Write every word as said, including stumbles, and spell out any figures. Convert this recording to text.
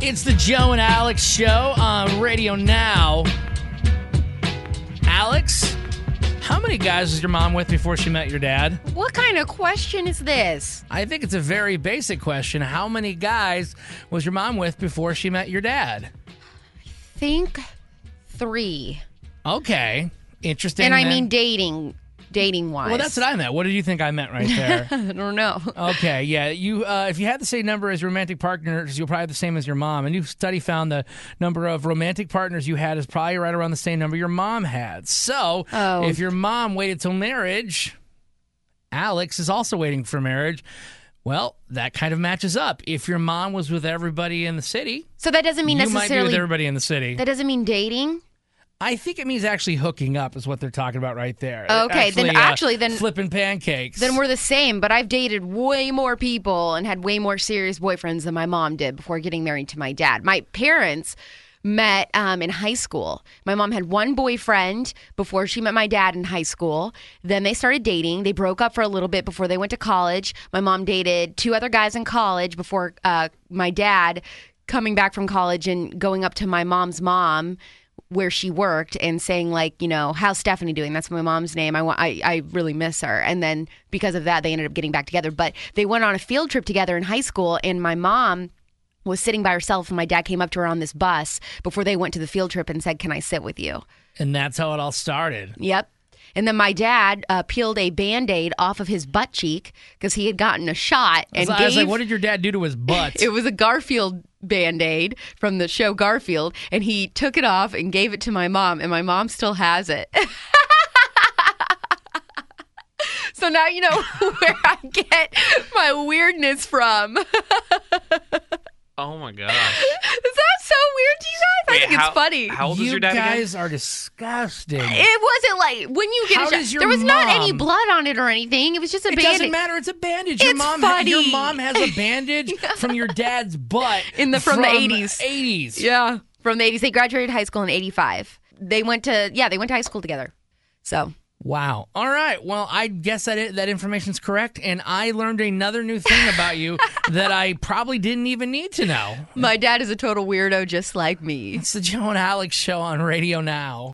It's the Joe and Alex Show on Radio Now. Alex, how many guys was your mom with before she met your dad? What kind of question is this? I think it's a very basic question. How many guys was your mom with before she met your dad? Think three. Okay. Interesting. And I then. mean dating, dating-wise. Well, that's what I meant. What did you think I meant right there? I don't know. Okay, yeah. You, uh, if you had the same number as romantic partners, you'll probably have the same as your mom. A new study found the number of romantic partners you had is probably right around the same number your mom had. So, Oh. if your mom waited till marriage, Alex is also waiting for marriage. Well, that kind of matches up. If your mom was with everybody in the city, So that doesn't mean you might be necessarily... with everybody in the city. That doesn't mean dating? I think it means actually hooking up is what they're talking about right there. Okay, then uh, actually, then- flipping pancakes. Then we're the same, but I've dated way more people and had way more serious boyfriends than my mom did before getting married to my dad. My parents met um, in high school. My mom had one boyfriend before she met my dad in high school. Then they started dating. They broke up for a little bit before they went to college. My mom dated two other guys in college before uh, my dad coming back from college and going up to my mom's mom where she worked and saying, like, you know, how's Stephanie doing? That's my mom's name. I, want, I, I really miss her. And then because of that, they ended up getting back together. But they went on a field trip together in high school, and my mom was sitting by herself, and my dad came up to her on this bus before they went to the field trip and said, can I sit with you? And that's how it all started. Yep. And then my dad uh, peeled a Band-Aid off of his butt cheek because he had gotten a shot. And I was, gave, I was like, what did your dad do to his butt? It was a Garfield Band-Aid from the show Garfield, and he took it off and gave it to my mom, and my mom still has it. So now you know where I get my weirdness from. Oh my gosh. Is that so weird to you guys? I Wait, think how- it's funny. How old was you your dad guys again? are disgusting. It wasn't like when you get How a shot. does your There was not any mom- blood on it or anything. It was just a It Band-Aid. doesn't matter. It's a bandage. Your It's mom, funny. your mom has a bandage from your dad's butt In the- from the eighties. eighties. Yeah, from the eighties. They graduated high school in eighty-five. They went to yeah, they went to high school together. So Wow. All right. Well, I guess that that information's correct, and I learned another new thing about you that I probably didn't even need to know. my dad is a total weirdo, just like me. It's the Joe and Alex Show on Radio Now.